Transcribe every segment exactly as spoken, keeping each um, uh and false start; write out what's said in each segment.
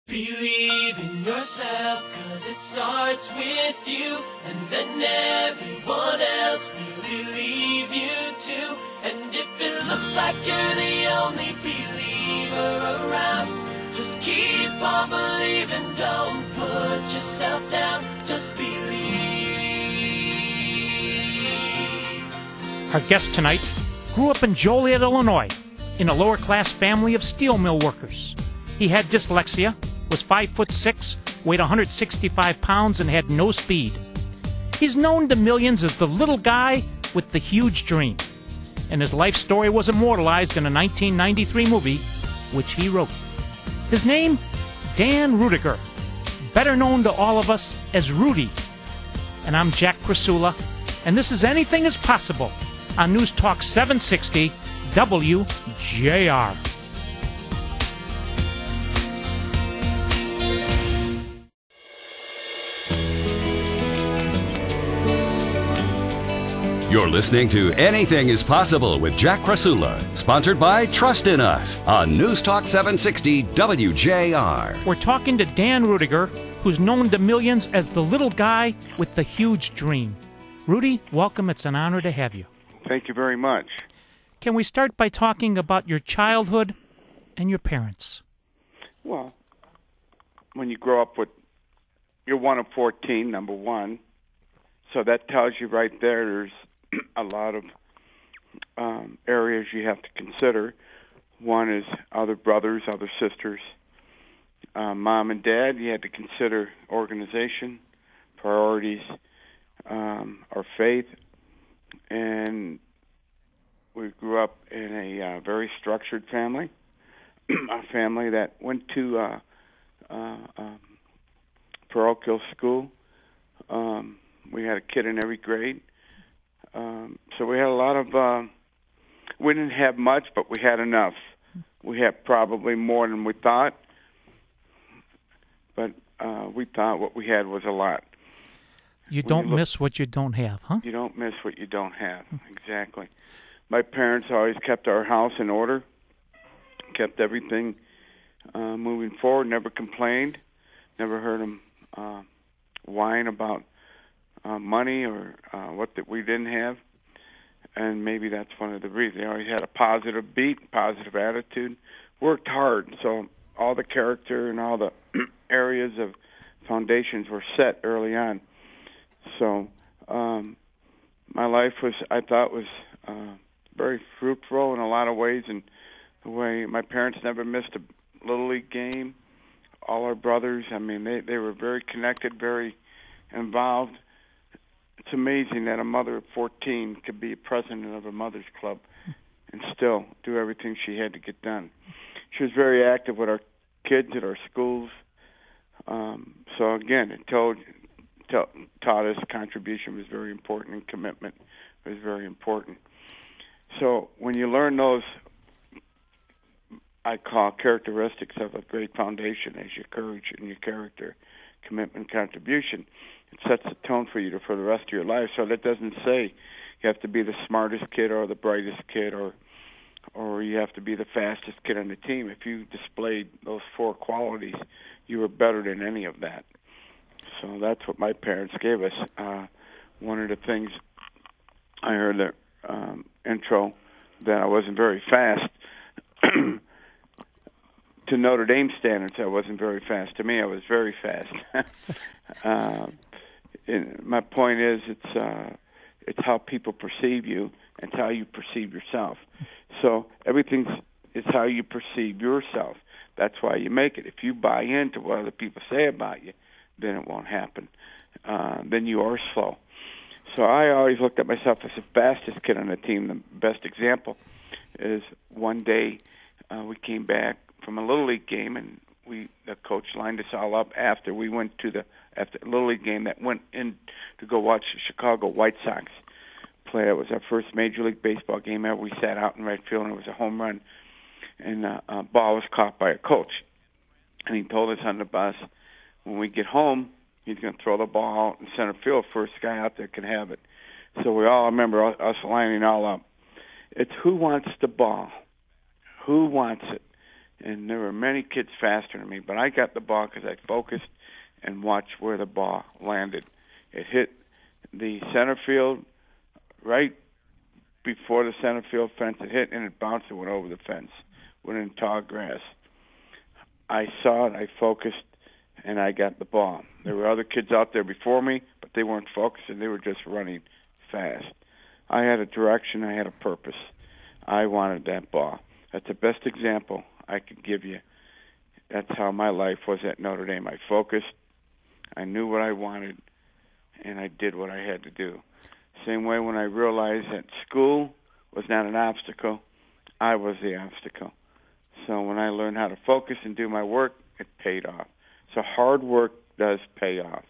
Believe in yourself, cause it starts with you, and then everyone else will believe you too. And if it looks like you're the only believer around, just keep on believing, don't put yourself down, just believe. Our guest tonight grew up in Joliet, Illinois, in a lower-class family of steel mill workers. He had dyslexia, was five foot six, weighed one hundred sixty-five pounds, and had no speed. He's known to millions as the little guy with the huge dream, and his life story was immortalized in a nineteen ninety-three movie, which he wrote. His name, Dan Rudiger, better known to all of us as Rudy. And I'm Jack Krasula, and this is Anything is Possible on News Talk seven sixty W J R. You're listening to Anything is Possible with Jack Krasula, sponsored by Trust in Us on News Talk seven sixty W J R. We're talking to Dan Rudiger, who's known to millions as the little guy with the huge dream. Rudy, welcome. It's an honor to have you. Thank you very much. Can we start by talking about your childhood and your parents? Well, when you grow up with, you're one of fourteen, number one, so that tells you right there there's a lot of um, areas you have to consider. One is other brothers, other sisters, uh, mom and dad. You had to consider organization, priorities, um, our faith, and we grew up in a uh, very structured family, a family that went to uh, uh, um, parochial school. Um, we had a kid in every grade. Um, so we had a lot of, uh, we didn't have much, but we had enough. We had probably more than we thought, but uh, we thought what we had was a lot. You When don't you look, miss what you don't have, huh? You don't miss what you don't have, exactly. My parents always kept our house in order, kept everything uh, moving forward, never complained, never heard them uh, whine about Uh, money or uh, what that we didn't have, and maybe that's one of the reasons. They always had a positive beat, positive attitude, worked hard, so all the character and all the areas of foundations were set early on. So um, my life was, I thought, was uh, very fruitful in a lot of ways, and the way my parents never missed a Little League game. All our brothers, I mean, they, they were very connected, very involved. It's amazing that a mother of fourteen could be president of a mother's club and still do everything she had to get done. She was very active with our kids at our schools. Um, so, again, it told, taught, taught us contribution was very important and commitment was very important. So when you learn those, I call characteristics of a great foundation as your courage and your character, commitment, contribution, it sets the tone for you to, for the rest of your life. So that doesn't say you have to be the smartest kid or the brightest kid or or you have to be the fastest kid on the team. If you displayed those four qualities, you were better than any of that. So that's what my parents gave us. Uh, one of the things I heard the um, intro that I wasn't very fast. To Notre Dame standards, I wasn't very fast. To me, I was very fast. uh, and my point is, it's uh, it's how people perceive you, and it's how you perceive yourself. So everything's is how you perceive yourself. That's why you make it. If you buy into what other people say about you, then it won't happen. Uh, then you are slow. So I always looked at myself as the fastest kid on the team. The best example is one day uh, we came back from a Little League game, and we the coach lined us all up after we went to the after Little League game that went in to go watch the Chicago White Sox play. It was our first Major League Baseball game ever. We sat out in right field, and it was a home run, and uh, a ball was caught by a coach. And he told us on the bus, when we get home, he's going to throw the ball out in center field. First guy out there can have it. So we all remember us lining all up. It's who wants the ball, who wants it. and there were many kids faster than me, but I got the ball because I focused and watched where the ball landed. It hit the center field right before the center field fence. It hit, and it bounced and went over the fence, went in tall grass. I saw it, I focused, and I got the ball. There were other kids out there before me, but they weren't focused, and they were just running fast. I had a direction, I had a purpose. I wanted that ball. That's the best example I could give you. That's how my life was at Notre Dame. I focused, I knew what I wanted, and I did what I had to do. Same way when I realized that school was not an obstacle, I was the obstacle. So when I learned how to focus and do my work, it paid off. So hard work does pay off.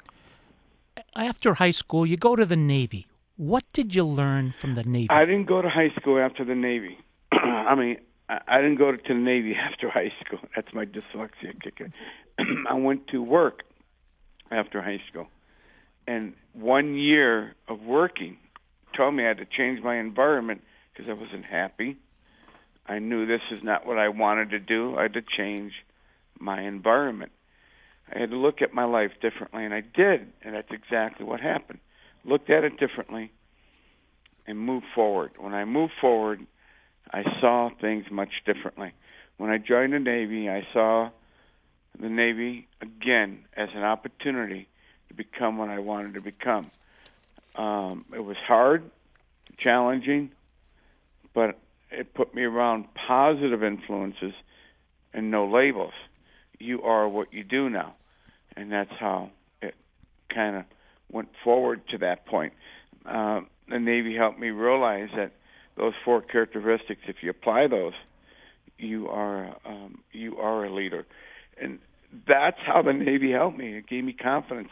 After high school, you go to the Navy. What did you learn from the Navy? I didn't go to high school after the Navy. I mean, I, I didn't go to the Navy after high school. That's my dyslexia kicker. I went to work after high school. And one year of working told me I had to change my environment because I wasn't happy. I knew this is not what I wanted to do. I had to change my environment. I had to look at my life differently, and I did, and that's exactly what happened. Looked at it differently and moved forward. When I moved forward, I saw things much differently. When I joined the Navy, I saw the Navy, again, as an opportunity to become what I wanted to become. Um, it was hard, challenging, but it put me around positive influences and no labels. You are what you do now. And that's how it kind of went forward to that point. Uh, the Navy helped me realize that those four characteristics, if you apply those, you are um, you are a leader. And that's how the Navy helped me. It gave me confidence,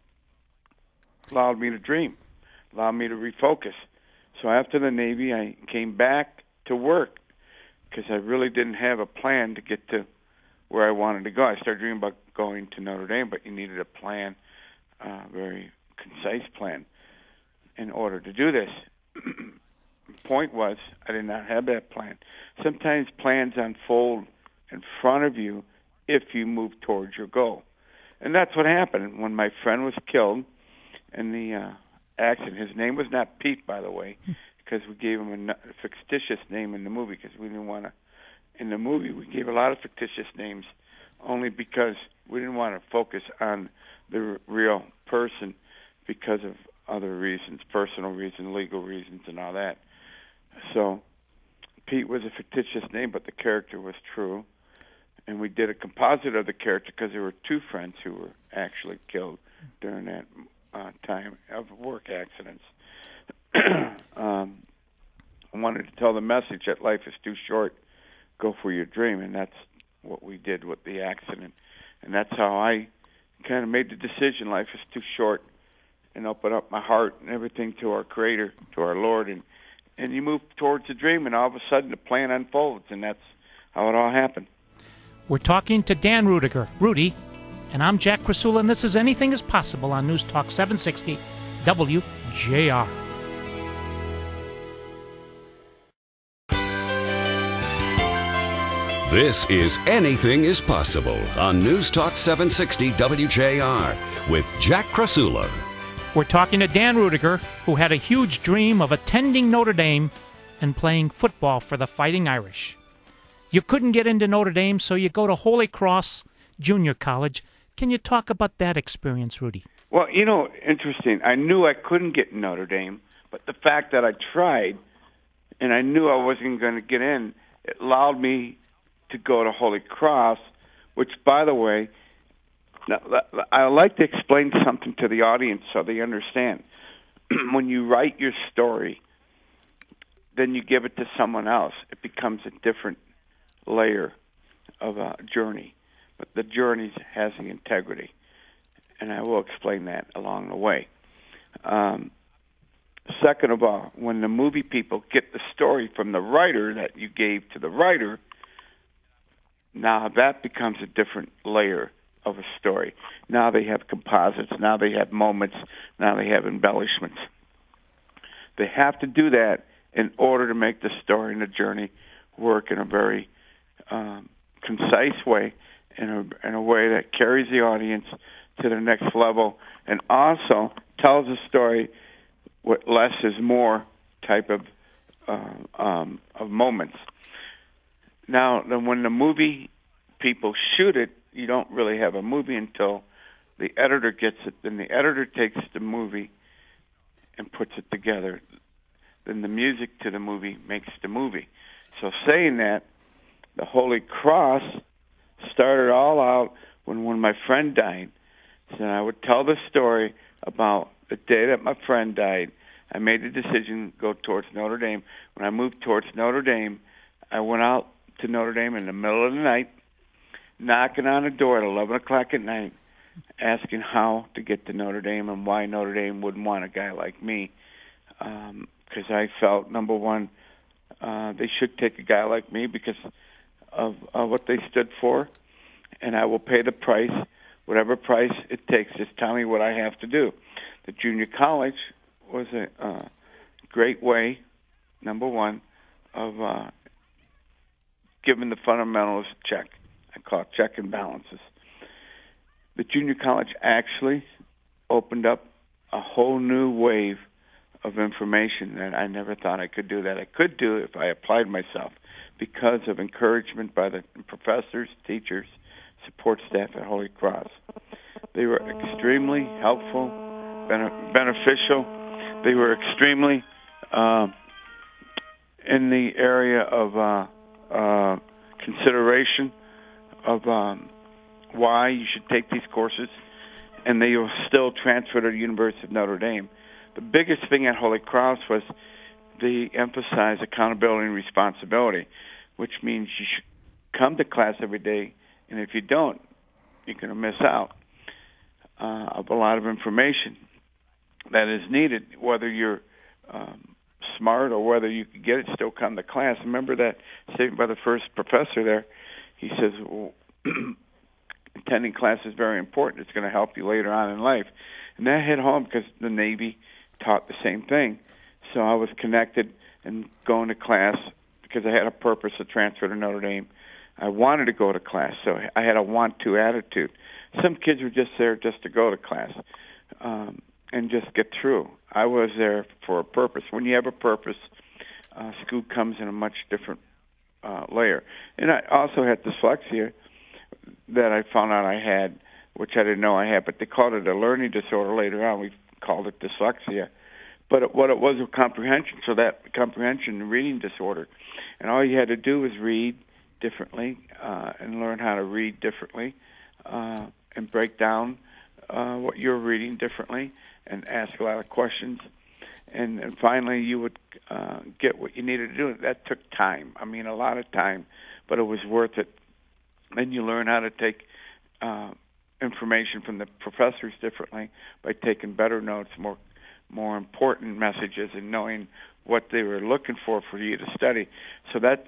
allowed me to dream, allowed me to refocus. So after the Navy, I came back to work because I really didn't have a plan to get to where I wanted to go. I started dreaming about going to Notre Dame, but you needed a plan, a uh, very concise plan, in order to do this. The point was, I did not have that plan. Sometimes plans unfold in front of you if you move towards your goal. And that's what happened when my friend was killed in the uh, accident. His name was not Pete, by the way, because we gave him a fictitious name in the movie because we didn't want to. In the movie, we gave a lot of fictitious names only because we didn't want to focus on the r- real person because of other reasons, personal reasons, legal reasons, and all that. So Pete was a fictitious name, but the character was true. And we did a composite of the character because there were two friends who were actually killed during that uh, time of work accidents. um, I wanted to tell the message that life is too short. Go for your dream, and that's what we did with the accident. And that's how I kind of made the decision, life is too short, and open up my heart and everything to our Creator, to our Lord, and, and you move towards the dream, and all of a sudden the plan unfolds, and that's how it all happened. We're talking to Dan Rudiger, Rudy, and I'm Jack Krasula, and this is Anything is Possible on News Talk seven sixty W J R. This is Anything is Possible on News Talk seven sixty W J R with Jack Krasula. We're talking to Dan Rudiger, who had a huge dream of attending Notre Dame and playing football for the Fighting Irish. You couldn't get into Notre Dame, so you go to Holy Cross Junior College. Can you talk about that experience, Rudy? Well, you know, interesting. I knew I couldn't get in Notre Dame, but the fact that I tried and I knew I wasn't going to get in, it allowed me to go to Holy Cross, which, by the way, I like to explain something to the audience so they understand. When you write your story, then you give it to someone else. It becomes a different layer of a journey, but the journey has the integrity, and I will explain that along the way. Um, second of all, when the movie people get the story from the writer that you gave to the writer, now that becomes a different layer of a story. Now they have composites. Now they have moments. Now they have embellishments. They have to do that in order to make the story and the journey work in a very um, concise way, in a, in a way that carries the audience to the next level, and also tells a story with less is more type of uh, um, of moments. Now, then when the movie people shoot it, you don't really have a movie until the editor gets it. Then the editor takes the movie and puts it together. Then the music to the movie makes the movie. So saying that, the Holy Cross started all out when, when my friend died. So I would tell the story about the day that my friend died. I made the decision to go towards Notre Dame. When I moved towards Notre Dame, I went out to Notre Dame in the middle of the night, knocking on the door at eleven o'clock at night, asking how to get to Notre Dame and why Notre Dame wouldn't want a guy like me. Because um, I felt, number one, uh, they should take a guy like me because of uh, what they stood for, and I will pay the price, whatever price it takes. Just tell me what I have to do. The junior college was a uh, great way, number one, of uh, giving the fundamentals a check. I call it check and balances. The junior college actually opened up a whole new wave of information that I never thought I could do, that I could do if I applied myself, because of encouragement by the professors, teachers, support staff at Holy Cross. They were extremely helpful, bene- beneficial. They were extremely uh, in the area of uh, uh, consideration of um, why you should take these courses, and they will still transfer to the University of Notre Dame. The biggest thing at Holy Cross was they emphasize accountability and responsibility, which means you should come to class every day, and if you don't, you're going to miss out uh, of a lot of information that is needed, whether you're um, smart or whether you can get it, still come to class. Remember that statement by the first professor there. He says, well, attending class is very important. It's going to help you later on in life. And that hit home because the Navy taught the same thing. So I was connected and going to class because I had a purpose to transfer to Notre Dame. I wanted to go to class, so I had a want-to attitude. Some kids were just there just to go to class um, and just get through. I was there for a purpose. When you have a purpose, uh, school comes in a much different uh, layer. And I also had dyslexia that I found out I had, which I didn't know I had, but they called it a learning disorder later on. We called it dyslexia. But it, what it was was comprehension, so that comprehension and reading disorder. And all you had to do was read differently uh, and learn how to read differently uh, and break down uh, what you're reading differently and ask a lot of questions. And, and finally, you would uh, get what you needed to do. That took time. I mean, a lot of time, but it was worth it. Then you learn how to take uh, information from the professors differently by taking better notes, more more important messages, and knowing what they were looking for for you to study. So that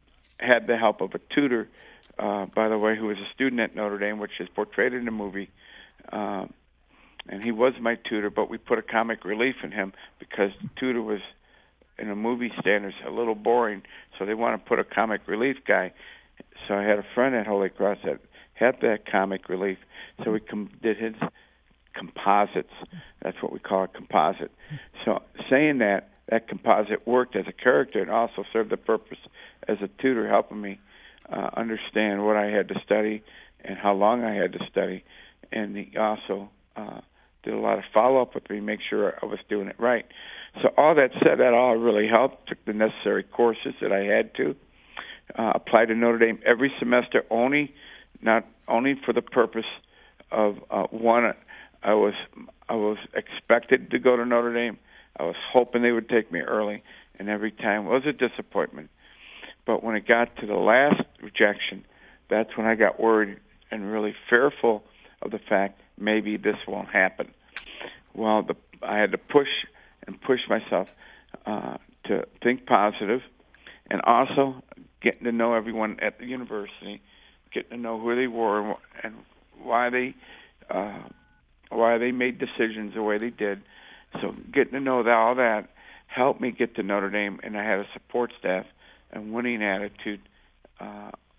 had the help of a tutor, uh, by the way, who was a student at Notre Dame, which is portrayed in the movie. Uh, and he was my tutor, but we put a comic relief in him because the tutor was, in a movie standards, a little boring, so they want to put a comic relief guy. So I had a friend at Holy Cross that had that comic relief, so we com- did his composites. That's what we call a composite. So saying that, that composite worked as a character and also served the purpose as a tutor, helping me uh, understand what I had to study and how long I had to study. And he also uh, did a lot of follow-up with me, make sure I was doing it right. So all that said, that all really helped. Took the necessary courses that I had to. Uh, applied to Notre Dame every semester, only not only for the purpose of uh, one. I was I was expected to go to Notre Dame. I was hoping they would take me early, and every time was a disappointment. But when it got to the last rejection, that's when I got worried and really fearful of the fact maybe this won't happen. Well, the, I had to push and push myself uh, to think positive, and also getting to know everyone at the university, getting to know who they were and why they uh, why they made decisions the way they did. So getting to know that, all that helped me get to Notre Dame, and I had a support staff and winning attitude uh,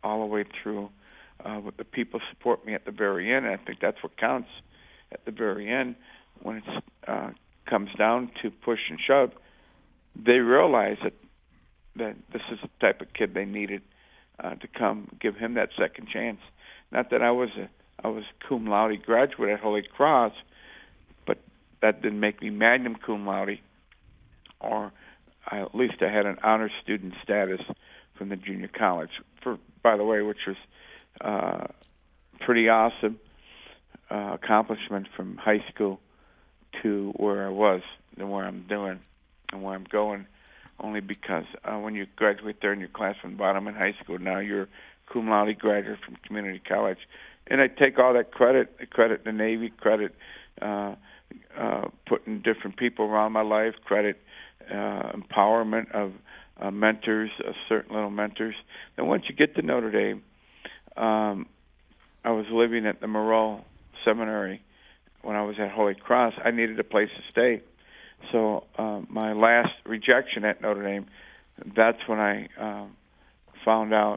all the way through. Uh, with the people support me at the very end, and I think that's what counts at the very end. When it uh, comes down to push and shove, they realize that that this is the type of kid they needed uh, to come give him that second chance. Not that I was a I was cum laude graduate at Holy Cross, but that didn't make me magna cum laude, or I, at least I had an honor student status from the junior college. For by the way, which was uh, pretty awesome uh, accomplishment from high school to where I was and where I'm doing and where I'm going. Only because uh, when you graduate there in your class from the bottom in high school, now you're cum laude graduate from community college. And I take all that credit, credit the Navy, credit uh, uh, putting different people around my life, credit uh, empowerment of uh, mentors, uh, certain little mentors. And once you get to Notre Dame, um, I was living at the Moreau Seminary when I was at Holy Cross. I needed a place to stay. So uh, my last rejection at Notre Dame, that's when I uh, found out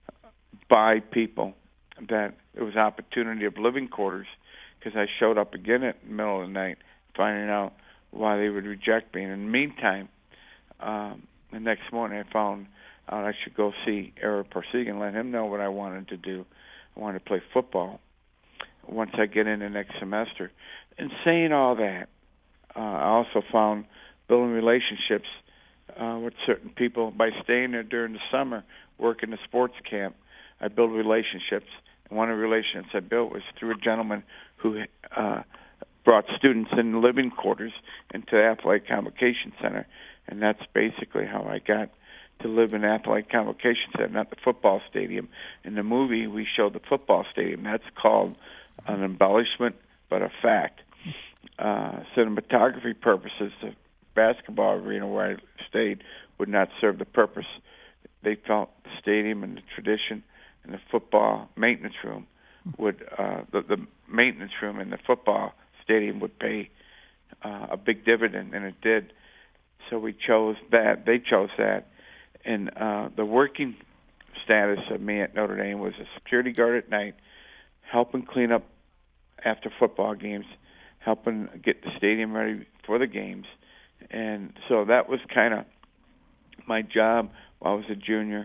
by people that it was opportunity of living quarters, because I showed up again at the middle of the night finding out why they would reject me. And in the meantime, um, the next morning I found out I should go see Ara Parseghian and let him know what I wanted to do. I wanted to play football once I get in the next semester. And saying all that, uh, I also found building relationships uh, with certain people by staying there during the summer, working the sports camp. I built relationships. And one of the relationships I built was through a gentleman who uh, brought students in living quarters into the Athletic Convocation Center. And that's basically how I got to live in the Athletic Convocation Center, not the football stadium. In the movie, we showed the football stadium. That's called an embellishment, but a fact. Uh, cinematography purposes, the basketball arena where I stayed would not serve the purpose. They felt the stadium and the tradition and the football maintenance room would, uh, the, the maintenance room in the football stadium would pay uh, a big dividend, and it did. So we chose that. They chose that. And uh, the working status of me at Notre Dame was a security guard at night, helping clean up after football games, helping get the stadium ready for the games. And so that was kind of my job while I was a junior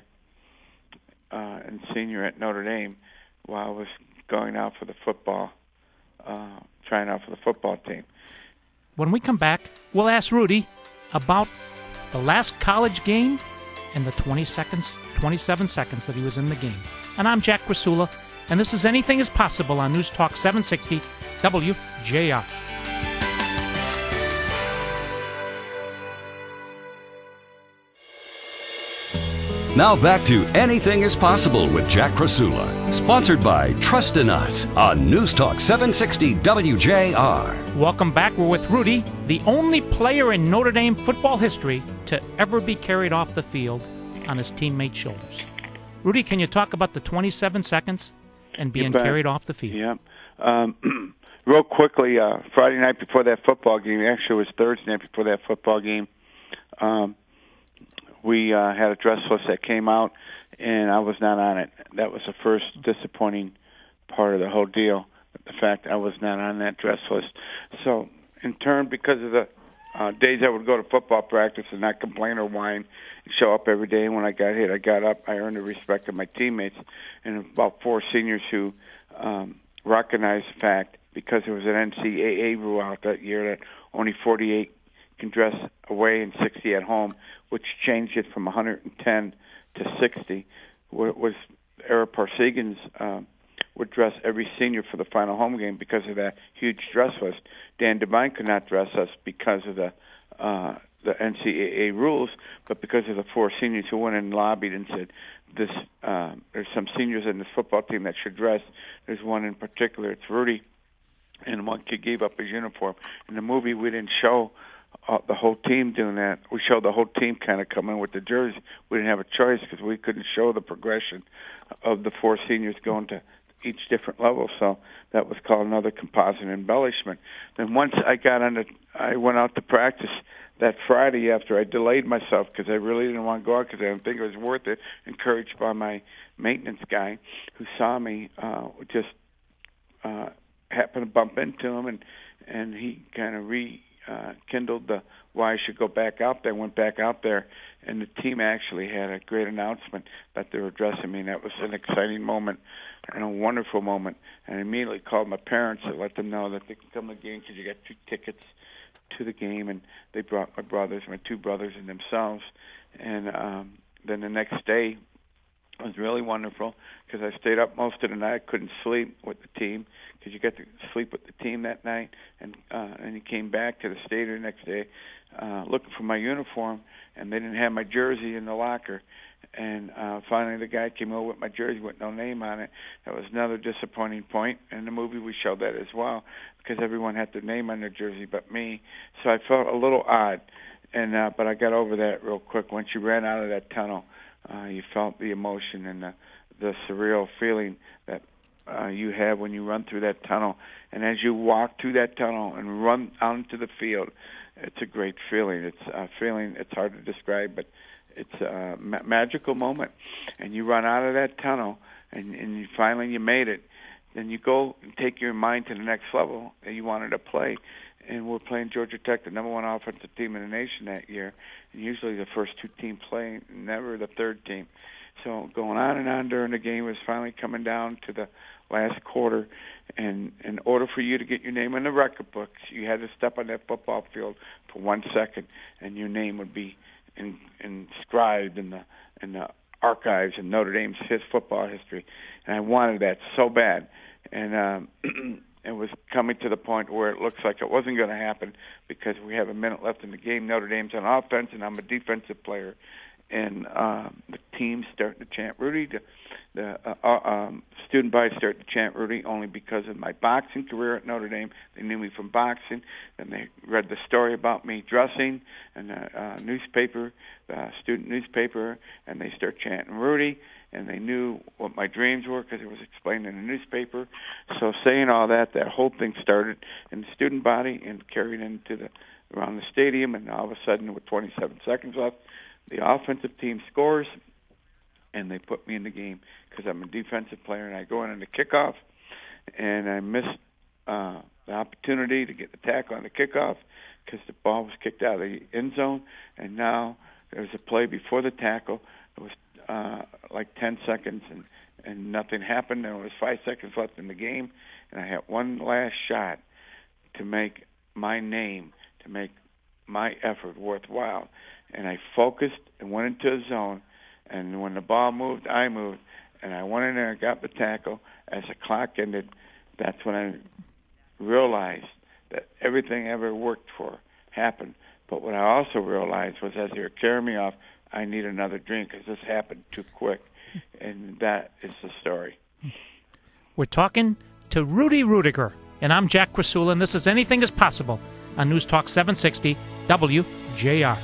uh, and senior at Notre Dame, while I was going out for the football, uh, trying out for the football team. When we come back, we'll ask Rudy about the last college game and the twenty seconds, twenty-seven seconds that he was in the game. And I'm Jack Krasula, and this is Anything is Possible on News Talk seven sixty W J R. Now back to Anything is Possible with Jack Krasula, sponsored by Trust in Us on News Talk seven sixty W J R. Welcome back. We're with Rudy, the only player in Notre Dame football history to ever be carried off the field on his teammates' shoulders. Rudy, can you talk about the twenty-seven seconds and being carried off the field? Yeah. Um, real quickly, uh, Friday night before that football game, actually it was Thursday night before that football game, um, we uh, had a dress list that came out, and I was not on it. That was the first disappointing part of the whole deal, the fact I was not on that dress list. So, in turn, because of the uh, days I would go to football practice and not complain or whine and show up every day, and when I got hit, I got up. I earned the respect of my teammates and about four seniors who um, recognized the fact, because there was an N C double A rule out that year that only forty-eight can dress away and sixty at home, which changed it from one hundred ten to sixty, was Ara Parseghian's uh, would dress every senior for the final home game because of that huge dress list. Dan Devine could not dress us because of the uh, the N C double A rules, but because of the four seniors who went and lobbied and said, "This uh, there's some seniors in this football team that should dress." There's one in particular, it's Rudy, and one kid gave up his uniform. In the movie, we didn't show Uh, the whole team doing that. We showed the whole team kind of coming with the jersey. We didn't have a choice because we couldn't show the progression of the four seniors going to each different level. So that was called another composite embellishment. Then once I got on the, I went out to practice that Friday after I delayed myself because I really didn't want to go out because I didn't think it was worth it, encouraged by my maintenance guy who saw me, uh, just uh, happened to bump into him, and, and he kind of rekindled uh, the why I should go back out there. I went back out there, and the team actually had a great announcement that they were addressing me, and that was an exciting moment and a wonderful moment. And I immediately called my parents to let them know that they can come to the game because you got two tickets to the game, and they brought my brothers, my two brothers, and themselves. And um, then the next day it was really wonderful because I stayed up most of the night. I couldn't sleep with the team because you got to sleep with the team that night, and uh, and he came back to the stadium the next day uh, looking for my uniform, and they didn't have my jersey in the locker. And uh, finally the guy came over with my jersey with no name on it. That was another disappointing point. In the movie we showed that as well because everyone had their name on their jersey but me. So I felt a little odd, and uh, but I got over that real quick. Once you ran out of that tunnel, uh, you felt the emotion and the, the surreal feeling that uh, you have when you run through that tunnel. And as you walk through that tunnel and run out into the field, it's a great feeling. It's a feeling it's hard to describe, but it's a ma- magical moment. And you run out of that tunnel, and, and you finally you made it. Then you go and take your mind to the next level that you wanted to play. And we're playing Georgia Tech, the number one offensive team in the nation that year. And usually the first two teams play, never the third team. So going on and on during the game was finally coming down to the last quarter. And in order for you to get your name in the record books, you had to step on that football field for one second, and your name would be in, inscribed in the in the archives in Notre Dame's his football history. And I wanted that so bad. And um, it was coming to the point where it looks like it wasn't going to happen because we have a minute left in the game. Notre Dame's on offense, and I'm a defensive player. And uh, the team's starting to chant Rudy. The, the uh, um, student body started to chant Rudy only because of my boxing career at Notre Dame. They knew me from boxing, and they read the story about me dressing in a uh, newspaper, the student newspaper, and they start chanting Rudy. And they knew what my dreams were because it was explained in the newspaper. So saying all that, that whole thing started in the student body and carried into the around the stadium. And all of a sudden, with twenty-seven seconds left, the offensive team scores, and they put me in the game because I'm a defensive player. And I go in on the kickoff, and I missed uh, the opportunity to get the tackle on the kickoff because the ball was kicked out of the end zone. And now there's a play before the tackle. It was uh, like ten seconds, and, and nothing happened. There was five seconds left in the game, and I had one last shot to make my name, to make my effort worthwhile. And I focused and went into a zone, and when the ball moved, I moved, and I went in there and got the tackle. As the clock ended, that's when I realized that everything I ever worked for happened. But what I also realized was as they were carrying me off, I need another drink because this happened too quick, and that is the story. We're talking to Rudy Ruettiger, and I'm Jack Krasula, and this is Anything is Possible on News Talk seven sixty W J R.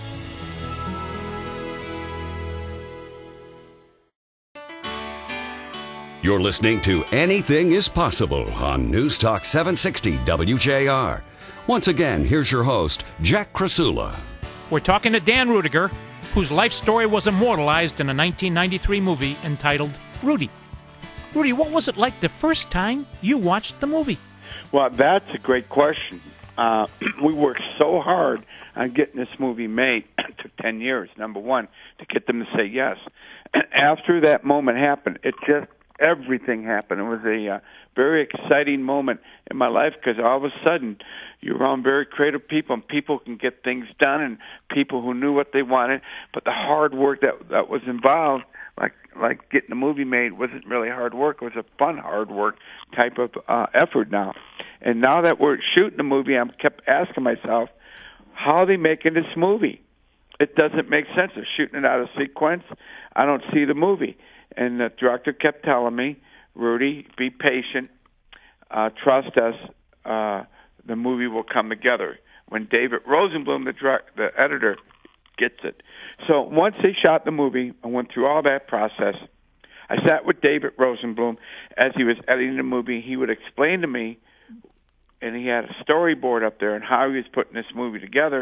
You're listening to Anything is Possible on News Talk seven sixty W J R. Once again, here's your host, Jack Krasula. We're talking to Dan Ruettiger, whose life story was immortalized in a nineteen ninety-three movie entitled Rudy. Rudy, what was it like the first time you watched the movie? Well, that's a great question. Uh, we worked so hard on getting this movie made. It took ten years, number one, to get them to say yes. And after that moment happened, it just, everything happened. It was a uh, very exciting moment in my life because all of a sudden you're around very creative people, and people can get things done, and people who knew what they wanted. But the hard work that that was involved, like like getting the movie made, wasn't really hard work. It was a fun hard work type of uh, effort now. And now that we're shooting the movie, I kept asking myself, how are they making this movie? It doesn't make sense. They're shooting it out of sequence. I don't see the movie. And the director kept telling me, Rudy, be patient, uh, trust us, uh, the movie will come together. When David Rosenblum, the, direct, the editor, gets it. So once they shot the movie, I went through all that process. I sat with David Rosenblum as he was editing the movie. He would explain to me, and he had a storyboard up there on how he was putting this movie together.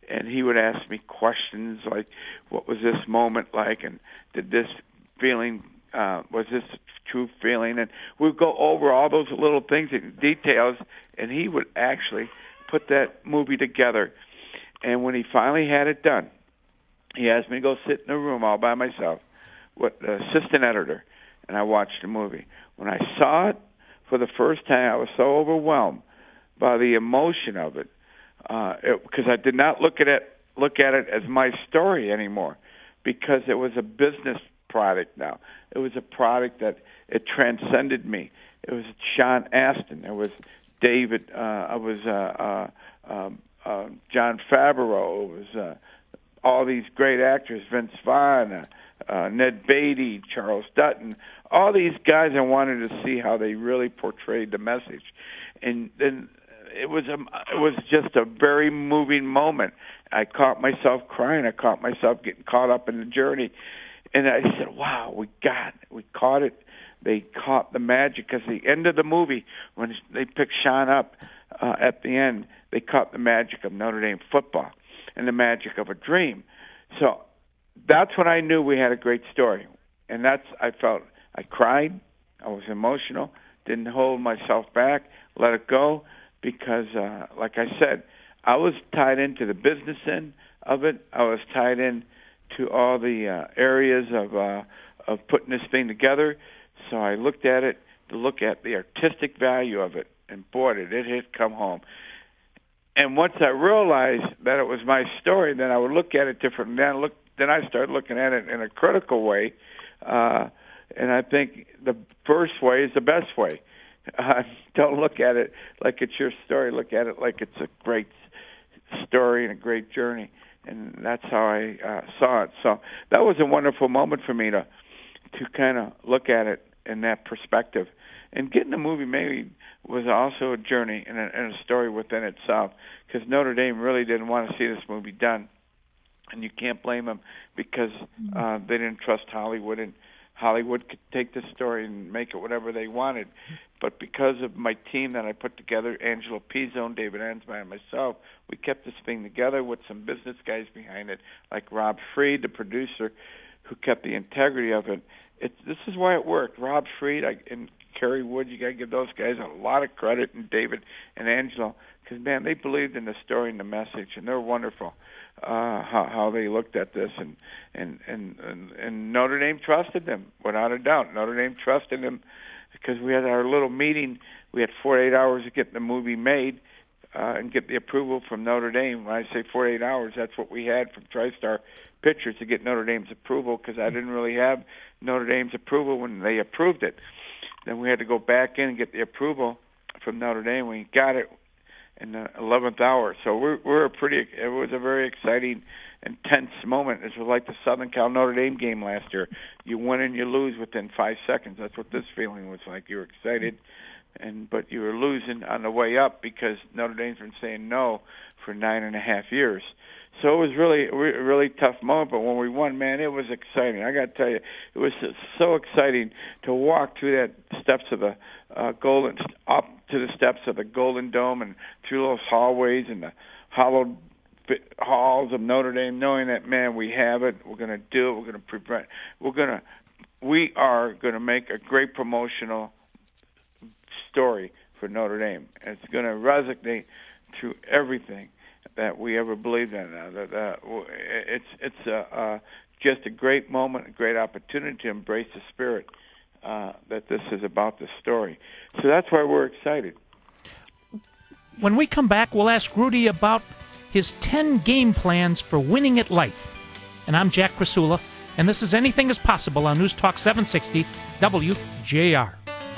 and he would ask me questions like, what was this moment like, and did this feeling, uh, was this a true feeling? And we'd go over all those little things and details, and he would actually put that movie together. And when he finally had it done, he asked me to go sit in a room all by myself with the assistant editor, and I watched the movie. When I saw it for the first time, I was so overwhelmed by the emotion of it, uh, because I did not look at it look at it as my story anymore, because it was a business product now. It was a product that it transcended me. It was Sean Astin. There was David. Uh, I was uh, uh, um, uh, John Favreau. It was uh, all these great actors: Vince Vaughn, uh, uh, Ned Beatty, Charles Dutton. All these guys, I wanted to see how they really portrayed the message, and then it was a, it was just a very moving moment. I caught myself crying. I caught myself getting caught up in the journey, and I said, "Wow, we got it. We caught it." They caught the magic, because the end of the movie, when they picked Sean up uh, at the end, they caught the magic of Notre Dame football and the magic of a dream. So that's when I knew we had a great story, and that's I felt. I cried. I was emotional. Didn't hold myself back. Let it go, because, uh, like I said, I was tied into the business end of it. I was tied in to all the uh, areas of uh, of putting this thing together. So I looked at it to look at the artistic value of it, and boy, did it hit come home. And once I realized that it was my story, then I would look at it differently. Then I, look, then I started looking at it in a critical way, uh, and I think the first way is the best way. Uh, don't look at it like it's your story. Look at it like it's a great story and a great journey. And that's how I uh, saw it. So that was a wonderful moment for me to to kind of look at it in that perspective. And getting the movie made was also a journey and a, and a story within itself, because Notre Dame really didn't want to see this movie done. And you can't blame them, because uh, they didn't trust Hollywood, and Hollywood could take this story and make it whatever they wanted. But because of my team that I put together, Angelo Pizzone, David Ansman, and myself, we kept this thing together with some business guys behind it, like Rob Freed, the producer, who kept the integrity of it. It this is why it worked. Rob Freed I, and Kerry Wood, you got to give those guys a lot of credit, and David and Angelo, because, man, they believed in the story and the message, and they're wonderful. Uh, how, how they looked at this, and, and and and and Notre Dame trusted them without a doubt. Notre Dame trusted them, because we had our little meeting. We had forty-eight hours to get the movie made uh, and get the approval from Notre Dame. When I say forty-eight hours, that's what we had from TriStar Pictures to get Notre Dame's approval, because I didn't really have Notre Dame's approval when they approved it. Then we had to go back in and get the approval from Notre Dame. We got it in the eleventh hour. So we're we're a pretty. It was a very exciting, intense moment. It was like the Southern Cal Notre Dame game last year. You win and you lose within five seconds. That's what this feeling was like. You were excited, and but you were losing on the way up, because Notre Dame's been saying no for nine and a half years. So it was really a really tough moment. But when we won, man, it was exciting. I got to tell you, it was so exciting to walk through that steps of the uh, Golden, up to the steps of the Golden Dome, and through those hallways and the hollowed halls of Notre Dame, knowing that, man, we have it. We're going to do it. We're going to prevent. We're going to. We are going to make a great promotional story for Notre Dame. And it's going to resonate through everything that we ever believed in. Uh, that, uh, it's it's uh, uh, just a great moment, a great opportunity to embrace the spirit uh, that this is about the story. So that's why we're excited. When we come back, we'll ask Rudy about his ten game plans for winning at life. And I'm Jack Krasula, and this is Anything is Possible on News Talk seven sixty W J R.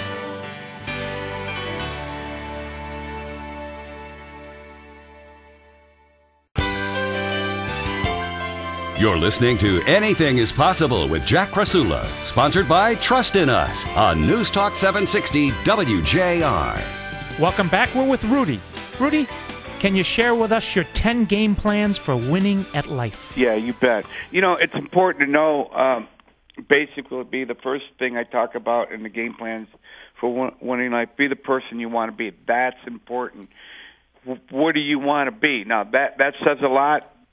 You're listening to Anything is Possible with Jack Krasula, sponsored by Trust in Us on News Talk seven sixty W J R. Welcome back. We're with Rudy. Rudy, can you share with us your ten game plans for winning at life? Yeah, you bet. You know, it's important to know, um, basically, be the first thing I talk about in the game plans for winning life. Be the person you want to be. That's important. What do you want to be? Now, that, that says a lot.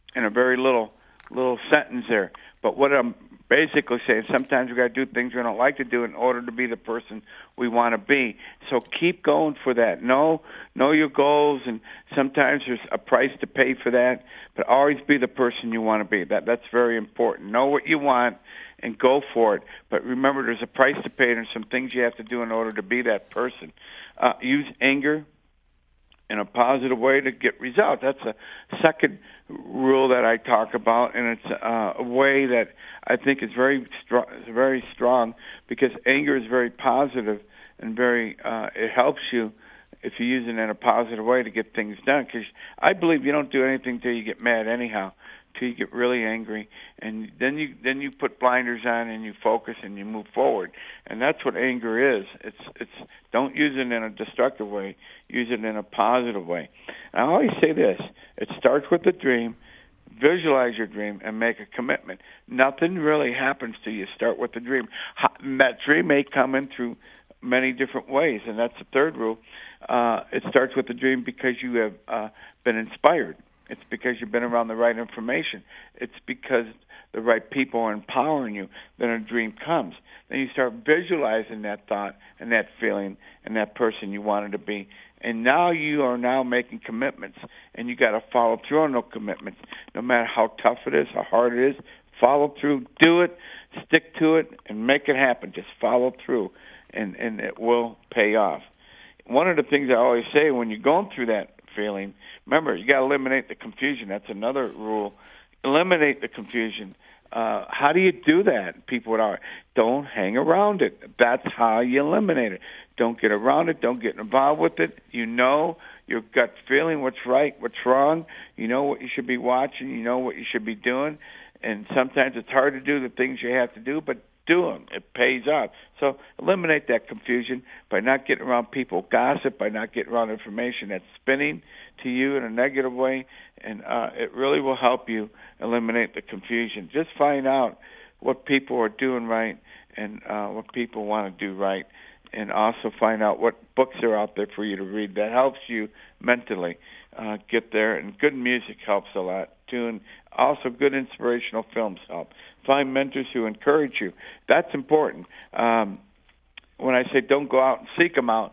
in a very little little sentence there. But what I'm basically saying, sometimes we got to do things we don't like to do in order to be the person we want to be. So keep going for that. Know know your goals, and sometimes there's a price to pay for that. But always be the person you want to be. That that's very important. Know what you want and go for it. But remember, there's a price to pay, and some things you have to do in order to be that person. Uh, use anger in a positive way to get results. That's a second rule that I talk about, and it's uh, a way that I think is very strong, very strong, because anger is very positive and very uh, it helps you if you use it in a positive way to get things done. Because I believe you don't do anything till you get mad anyhow, till you get really angry, and then you then you put blinders on and you focus and you move forward. And that's what anger is. It's it's don't use it in a destructive way. Use it in a positive way. And I always say this: it starts with a dream. Visualize your dream and make a commitment. Nothing really happens till you start with the dream. That dream may come in through many different ways, and that's the third rule. Uh, it starts with the dream because you have uh, been inspired. It's because you've been around the right information. It's because the right people are empowering you. Then a dream comes. Then you start visualizing that thought and that feeling and that person you wanted to be. And now you are now making commitments, and you got to follow through on those commitments. No matter how tough it is, how hard it is, follow through, do it, stick to it, and make it happen. Just follow through, and, and it will pay off. One of the things I always say when you're going through that feeling, remember, you got to eliminate the confusion. That's another rule. Eliminate the confusion. Uh, how do you do that? People would always, don't hang around it. That's how you eliminate it. Don't get around it. Don't get involved with it. You know your gut feeling, what's right, what's wrong. You know what you should be watching. You know what you should be doing. And sometimes it's hard to do the things you have to do, but do them. It pays off. So eliminate that confusion by not getting around people gossip, by not getting around information that's spinning to you in a negative way, and uh, it really will help you eliminate the confusion. Just find out what people are doing right and uh, what people want to do right, and also find out what books are out there for you to read. That helps you mentally uh, get there, and good music helps a lot too, and also good inspirational films help. Find mentors who encourage you. That's important. Um, when I say don't go out and seek them out,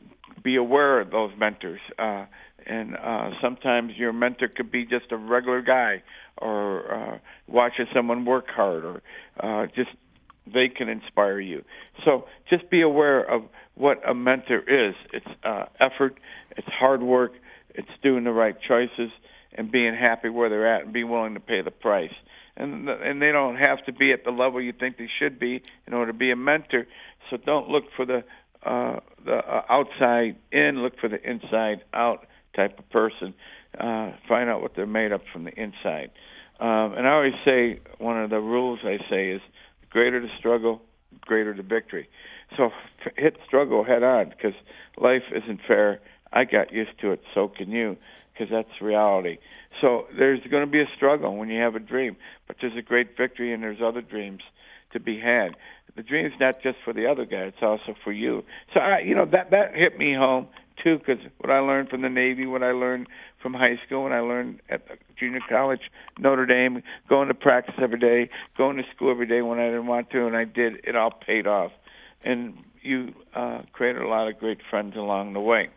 be aware of those mentors. Uh, and uh, sometimes your mentor could be just a regular guy, or uh, watching someone work hard, or uh, just they can inspire you. So just be aware of what a mentor is. It's uh, effort, it's hard work, it's doing the right choices, and being happy where they're at and being willing to pay the price. And and they don't have to be at the level you think they should be in order to be a mentor. So don't look for the uh, the uh, outside in, look for the inside out type of person. Uh, find out what they're made up from the inside. Um, and I always say, one of the rules I say is, the greater the struggle, the greater the victory. So f- hit struggle head on, because life isn't fair. I got used to it, so can you, because that's reality. So there's going to be a struggle when you have a dream, but there's a great victory, and there's other dreams to be had. The dream's not just for the other guy; it's also for you. So I, you know, that that hit me home too, because what I learned from the Navy, what I learned from high school, what I learned at junior college, Notre Dame, going to practice every day, going to school every day when I didn't want to, and I did. It all paid off, and you uh, created a lot of great friends along the way.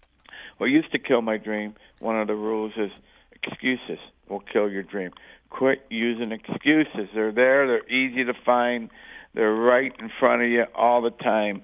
What used to kill my dream, one of the rules is excuses will kill your dream. Quit using excuses. They're there. They're easy to find. They're right in front of you all the time.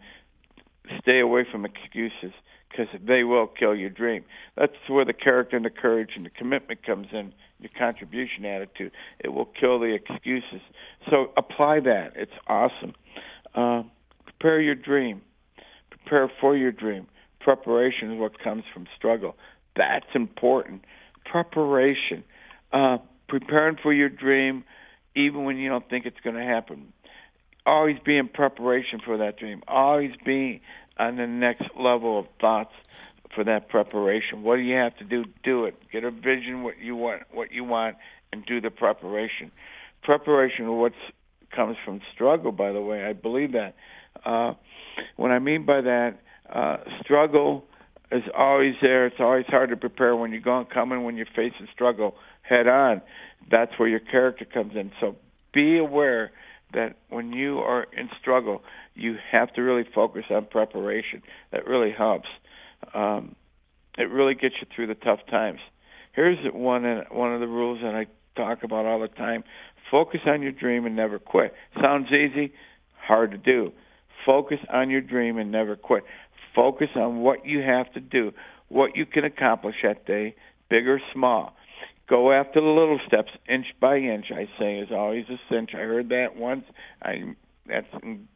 Stay away from excuses, because they will kill your dream. That's where the character and the courage and the commitment comes in, your contribution attitude. It will kill the excuses. So apply that. It's awesome. Uh, prepare your dream. Prepare for your dream. Preparation is what comes from struggle. That's important. Preparation. Uh, preparing for your dream even when you don't think it's going to happen. Always be in preparation for that dream. Always be on the next level of thoughts for that preparation. What do you have to do? Do it. Get a vision what you want, what you want, and do the preparation. Preparation of what comes from struggle, by the way. I believe that. Uh, what I mean by that, uh, struggle is always there. It's always hard to prepare when you're going, coming, when you're facing struggle head on. That's where your character comes in. So be aware that when you are in struggle, you have to really focus on preparation. That really helps. Um, it really gets you through the tough times. Here's one one of the rules that I talk about all the time. Focus on your dream and never quit. Sounds easy, hard to do. Focus on your dream and never quit. Focus on what you have to do, what you can accomplish that day, big or small. Go after the little steps, inch by inch. I say is always a cinch. I heard that once. I that's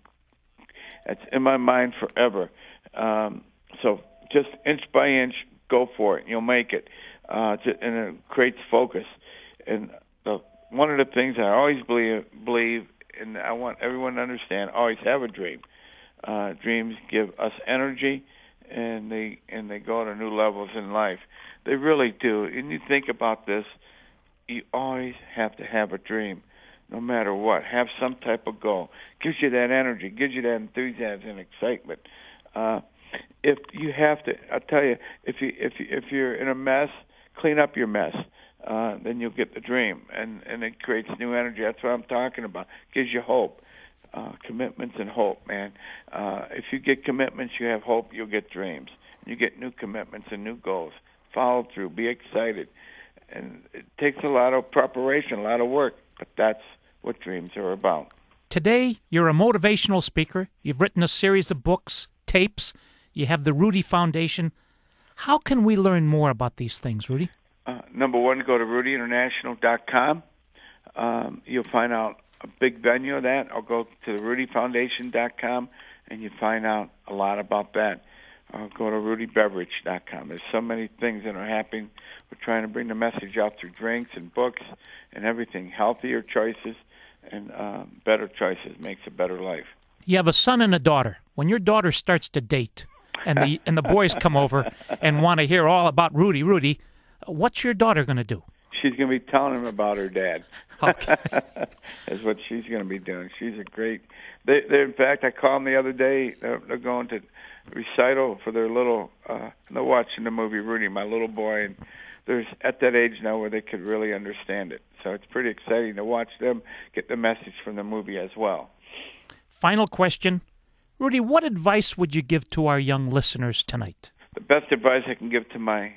that's in my mind forever. Um, so just inch by inch, go for it. You'll make it, uh, to, and it creates focus. And the, one of the things I always believe, believe, and I want everyone to understand, always have a dream. Uh, dreams give us energy, and they and they go to new levels in life. They really do. And you think about this, you always have to have a dream, no matter what. Have some type of goal. Gives you that energy, gives you that enthusiasm and excitement. Uh, if you have to, I'll tell you, if you if you, if you're in a mess, clean up your mess. Uh, then you'll get the dream, and and it creates new energy. That's what I'm talking about. Gives you hope. Uh, commitments and hope, man. Uh, if you get commitments, you have hope, you'll get dreams. You get new commitments and new goals. Follow through. Be excited. And it takes a lot of preparation, a lot of work, but that's what dreams are about. Today, you're a motivational speaker. You've written a series of books, tapes. You have the Rudy Foundation. How can we learn more about these things, Rudy? Uh, number one, go to rudy international dot com. Um, you'll find out a big venue of that, or go to rudy foundation dot com and you find out a lot about that. Or go to rudy beverage dot com. There's so many things that are happening. We're trying to bring the message out through drinks and books and everything. Healthier choices and uh, better choices makes a better life. You have a son and a daughter. When your daughter starts to date and the and the boys come over and want to hear all about Rudy, Rudy, what's your daughter going to do? She's going to be telling him about her dad. Okay. That's what she's going to be doing. She's a great. They, they, in fact, I called them the other day. They're, they're going to recital for their little. Uh, they're watching the movie Rudy, my little boy, and they're at that age now where they could really understand it. So it's pretty exciting to watch them get the message from the movie as well. Final question, Rudy. What advice would you give to our young listeners tonight? The best advice I can give to my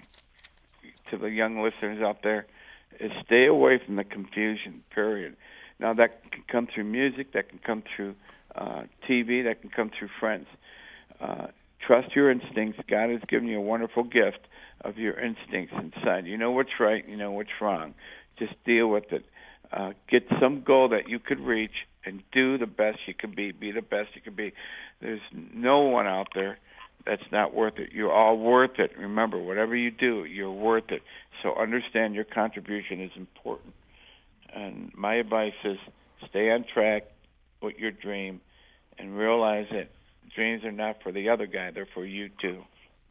to the young listeners out there is stay away from the confusion, period. Now, that can come through music, that can come through uh, T V, that can come through friends. Uh, trust your instincts. God has given you a wonderful gift of your instincts inside. You know what's right, you know what's wrong. Just deal with it. Uh, get some goal that you could reach and do the best you can be. Be the best you can be. There's no one out there that's not worth it. You're all worth it. Remember, whatever you do, you're worth it. So understand your contribution is important. And my advice is stay on track with your dream and realize that dreams are not for the other guy, they're for you too.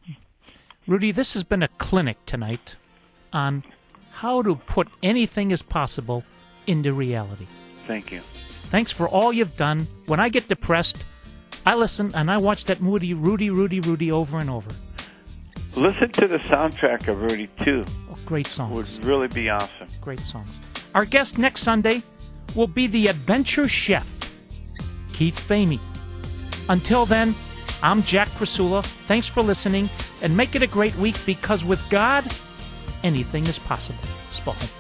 Rudy, this has been a clinic tonight on how to put anything as possible into reality. Thank you. Thanks for all you've done. When I get depressed, I listen and I watch that movie Rudy, Rudy, Rudy over and over. Listen to the soundtrack of Rudy, too. Oh, great It songs. would really be awesome. Great songs. Our guest next Sunday will be the adventure chef, Keith Famey. Until then, I'm Jack Krasula. Thanks for listening, and make it a great week, because with God, anything is possible. Spoken.